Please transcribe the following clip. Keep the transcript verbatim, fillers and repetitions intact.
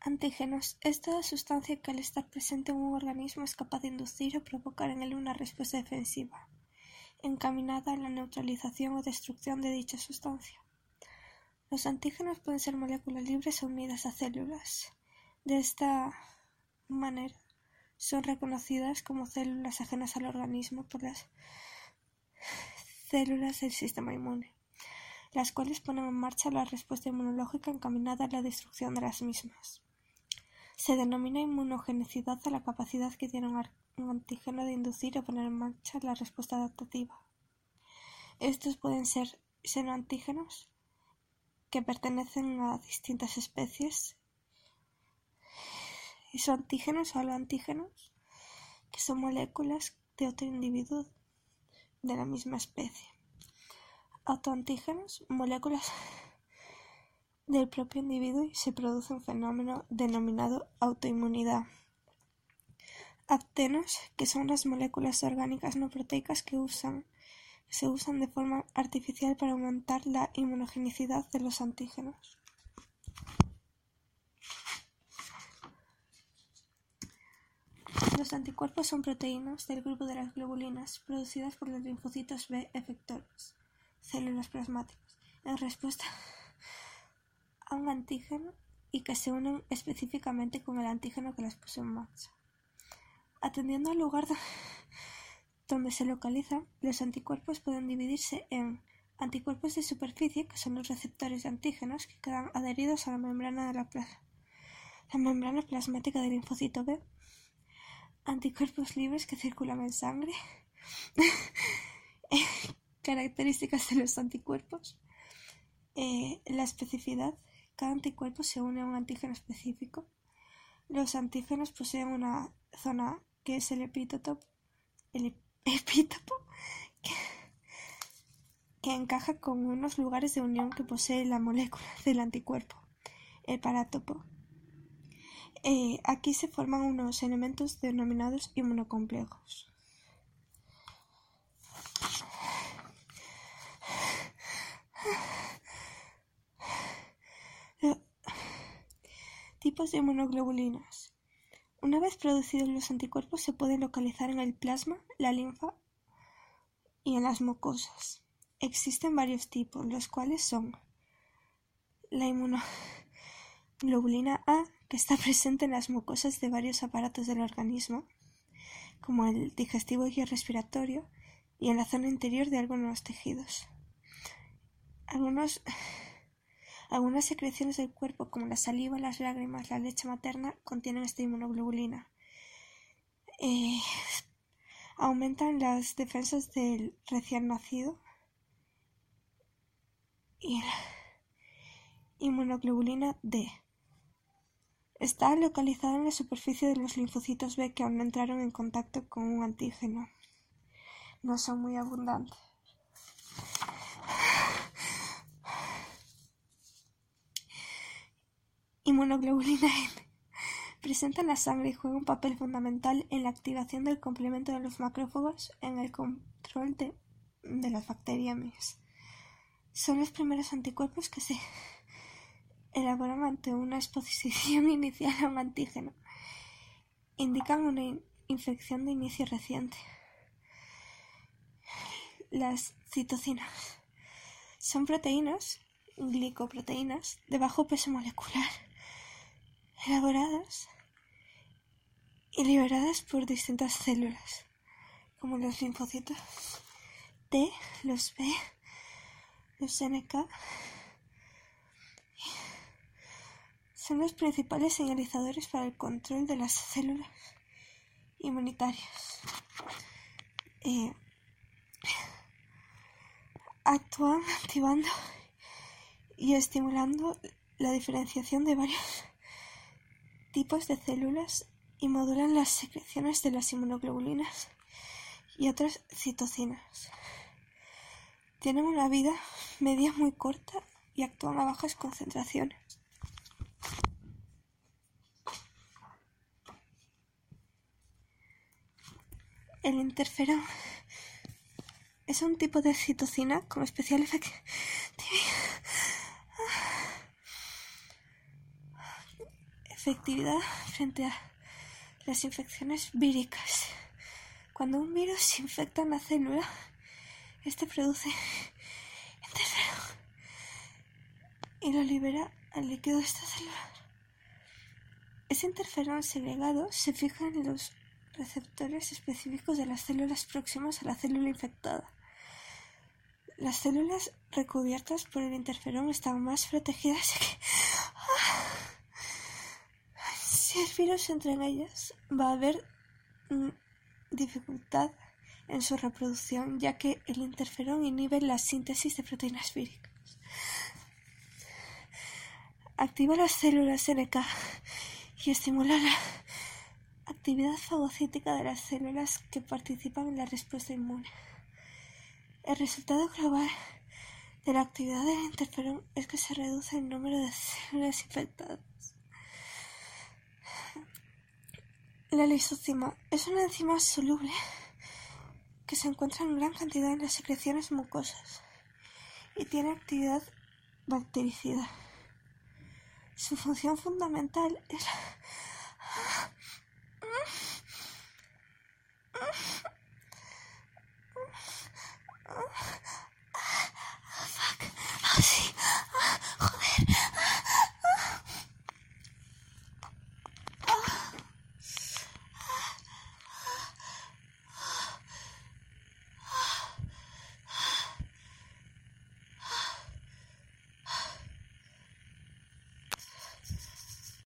Antígenos es toda sustancia que al estar presente en un organismo es capaz de inducir o provocar en él una respuesta defensiva, encaminada a la neutralización o destrucción de dicha sustancia. Los antígenos pueden ser moléculas libres o unidas a células. De esta manera, son reconocidas como células ajenas al organismo por las células del sistema inmune, las cuales ponen en marcha la respuesta inmunológica encaminada a la destrucción de las mismas. Se denomina inmunogenicidad a la capacidad que tiene un antígeno de inducir o poner en marcha la respuesta adaptativa. Estos pueden ser xenoantígenos, que pertenecen a distintas especies, isoantígenos o haloantígenos, que son moléculas de otro individuo de la misma especie. Autoantígenos, moléculas del propio individuo, y se produce un fenómeno denominado autoinmunidad. Aptenos, que son las moléculas orgánicas no proteicas que usan, se usan de forma artificial para aumentar la inmunogenicidad de los antígenos. Los anticuerpos son proteínas del grupo de las globulinas producidas por los linfocitos B efectores, células plasmáticas, en respuesta a un antígeno y que se unen específicamente con el antígeno que las puso en marcha. Atendiendo al lugar donde se localizan, los anticuerpos pueden dividirse en anticuerpos de superficie, que son los receptores de antígenos que quedan adheridos a la membrana, de la, plas- la membrana plasmática del linfocito B, anticuerpos libres que circulan en sangre, características de los anticuerpos, eh, la especificidad. Cada anticuerpo se une a un antígeno específico. Los antígenos poseen una zona que es el epítopo, el epítopo que, que encaja con unos lugares de unión que posee la molécula del anticuerpo, el parátopo. Eh, aquí se forman unos elementos denominados inmunocomplejos. Tipos de inmunoglobulinas. Una vez producidos los anticuerpos se pueden localizar en el plasma, la linfa y en las mucosas. Existen varios tipos, los cuales son la inmunoglobulina A, que está presente en las mucosas de varios aparatos del organismo, como el digestivo y el respiratorio, y en la zona interior de algunos tejidos. Algunos Algunas secreciones del cuerpo, como la saliva, las lágrimas, la leche materna, contienen esta inmunoglobulina. Eh, aumentan las defensas del recién nacido. Y la inmunoglobulina D está localizada en la superficie de los linfocitos B que aún no entraron en contacto con un antígeno. No son muy abundantes. Inmunoglobulina M presenta en la sangre y juega un papel fundamental en la activación del complemento de los macrófagos en el control de, de las bacterias. Son los primeros anticuerpos que se elaboran ante una exposición inicial a un antígeno. Indican una in- infección de inicio reciente. Las citocinas son proteínas, glicoproteínas, de bajo peso molecular, elaboradas y liberadas por distintas células, como los linfocitos T, los B, los N K. Son los principales señalizadores para el control de las células inmunitarias. Eh, actúan activando y estimulando la diferenciación de varios tipos de células y modulan las secreciones de las inmunoglobulinas y otras citocinas. Tienen una vida media muy corta y actúan a bajas concentraciones. El interferón es un tipo de citocina con especial efectividad efectividad frente a las infecciones víricas. Cuando un virus infecta una célula, este produce interferón y lo libera al líquido extracelular. Ese interferón segregado se fija en los receptores específicos de las células próximas a la célula infectada. Las células recubiertas por el interferón están más protegidas que... Si el virus entra en ellas, va a haber mm, dificultad en su reproducción, ya que el interferón inhibe la síntesis de proteínas víricas. Activa las células N K y estimula la actividad fagocítica de las células que participan en la respuesta inmune. El resultado global de la actividad del interferón es que se reduce el número de células infectadas. La lisozima es una enzima soluble que se encuentra en gran cantidad en las secreciones mucosas y tiene actividad bactericida. Su función fundamental es la